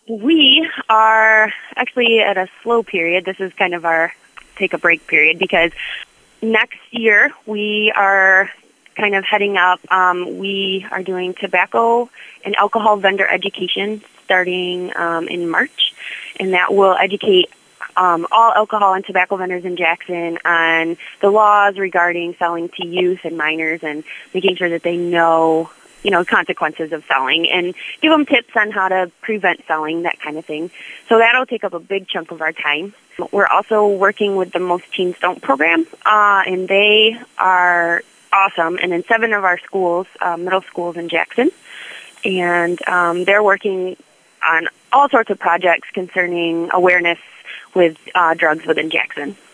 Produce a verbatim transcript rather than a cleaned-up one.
We are actually at a slow period. This is kind of our take a break period because next year we are kind of heading up. Um, we are doing tobacco and alcohol vendor education starting um, in March, and that will educate um, all alcohol and tobacco vendors in Jackson on the laws regarding selling to youth and minors and making sure that they know you know, consequences of selling and give them tips on how to prevent selling, that kind of thing. So that'll take up a big chunk of our time. We're also working with the Most Teens Don't program, uh, and they are awesome. And in seven of our schools, uh, middle schools in Jackson, and um, they're working on all sorts of projects concerning awareness with uh, drugs within Jackson.